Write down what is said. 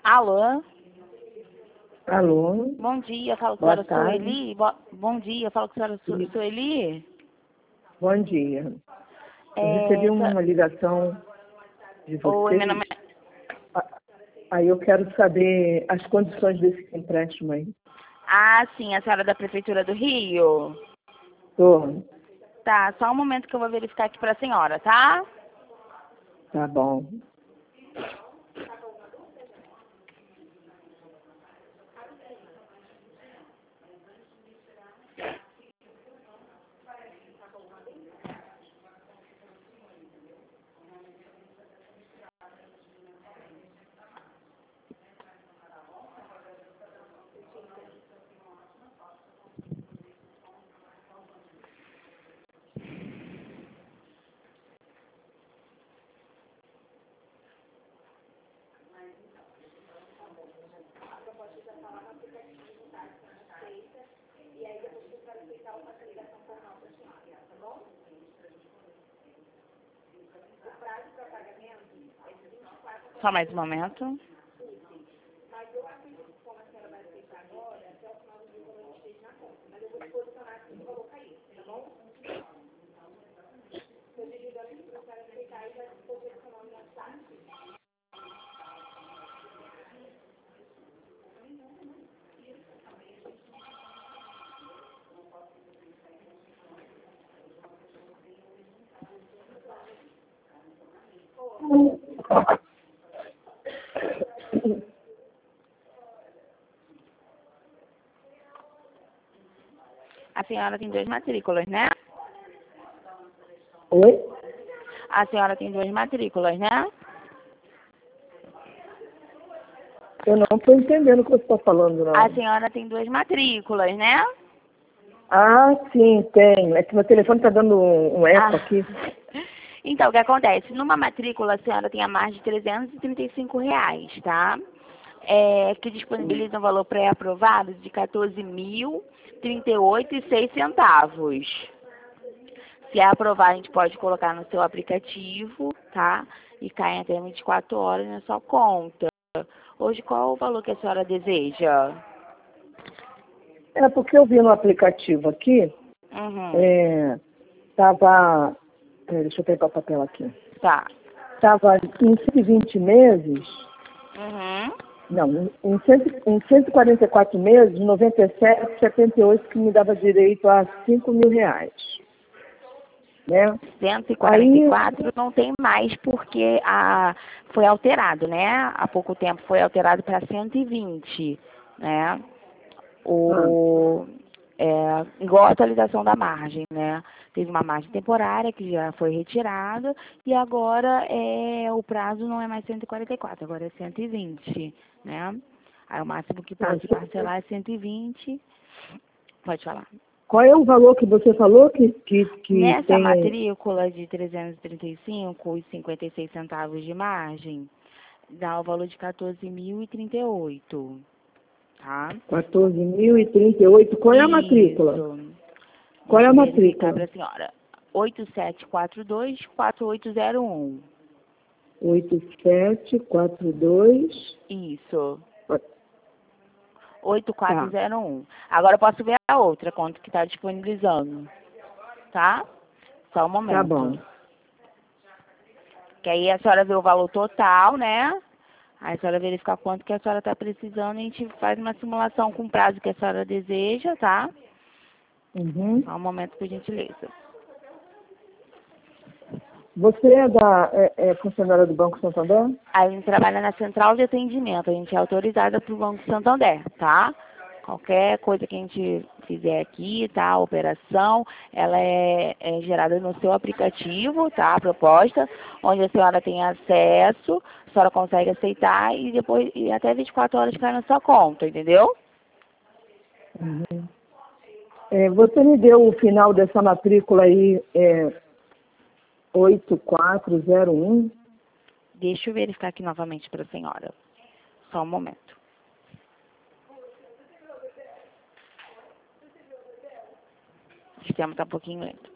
Alô? Alô? Bom dia, falo com a Boa senhora tarde. Sueli. Bom dia, falo com a senhora Sueli. Bom dia. Eu recebi É, uma ligação de Oi, meu vocês. nome é... Aí eu quero saber as condições desse empréstimo aí. Ah, sim, a senhora é da Prefeitura do Rio? Tô. Tá, só um momento que eu vou verificar aqui pra senhora, tá? Tá bom. Só mais um momento. A senhora tem 2 matrículas, né? Oi? A senhora tem 2 matrículas, né? Eu não estou entendendo o que você está falando, não. A senhora tem 2 matrículas, né? Ah, sim, tem. É que meu telefone está dando um eco aqui. Então, o que acontece? Numa matrícula, a senhora tem a mais de R$ 335, tá? Que disponibiliza um valor pré-aprovado de R$ 14.038,06. Se é aprovado, a gente pode colocar no seu aplicativo, tá? E cai até 24 horas na sua conta. Hoje, qual o valor que a senhora deseja? É porque eu vi no aplicativo aqui, Uhum. tava... deixa eu pegar o papel aqui. Tá. Estava em 120 meses... Uhum. Não, em 144 meses, 97,78 que me dava direito a R$ 5.000, né? 144 não tem mais porque foi alterado, né? Há pouco tempo foi alterado para 120, né? Igual a atualização da margem, né? Teve uma margem temporária que já foi retirada e agora o prazo não é mais 144, agora é 120, né? Aí o máximo que pode parcelar é 120. Pode falar. Qual é o valor que você falou que Nessa tem? matrícula de 335,56 centavos de margem, dá o valor de 14.038, tá? 14.038. Qual é a matrícula? Isso. Qual é a Deixa eu verificar matrícula? para a senhora. 8742-4801. 8742. Isso. Tá, 8401. Agora eu posso ver a outra, quanto que está disponibilizando, tá? Só um momento. tá bom. Que aí a senhora vê o valor total, né? Aí a senhora verifica quanto que a senhora está precisando e a gente faz uma simulação com o prazo que a senhora deseja, tá? Uhum. Só um momento, por gentileza. Você é funcionária do Banco Santander? A gente trabalha na central de atendimento, a gente é autorizada para o Banco Santander, tá? Qualquer coisa que a gente fizer aqui, tá? A operação, ela é gerada no seu aplicativo, tá? A proposta, onde a senhora tem acesso, a senhora consegue aceitar e depois, e até 24 horas cai na sua conta, entendeu? Uhum. Você me deu o final dessa matrícula aí, 8401. Deixa eu verificar aqui novamente para a senhora. Só um momento. O sistema está um pouquinho lento.